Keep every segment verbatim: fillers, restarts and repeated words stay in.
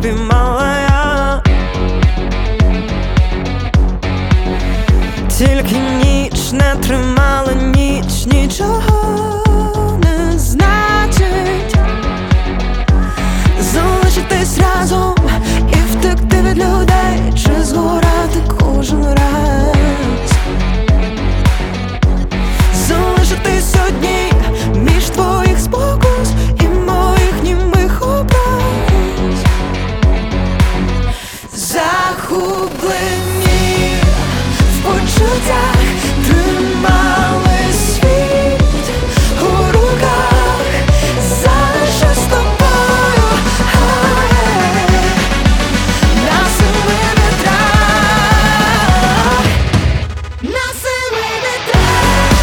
обіймала я. Тільки ніч не тримала, ніч нічого не значить. Залишитись разом і втекти від людей, чи згорати кожен раз. Залишитись одній між твоїх спокус і моїх німих образ. Захоплені в почуттях тримали світ у руках. Залишусь з тобою, ай, на семи вітрах, на семи вітрах.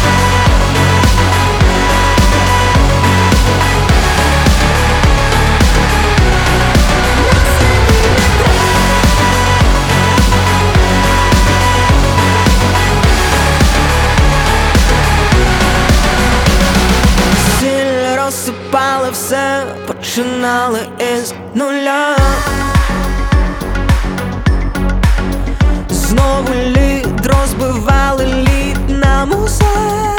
Сіль розсипали все, починали із нуля. Знову лід розбивали лід на музей.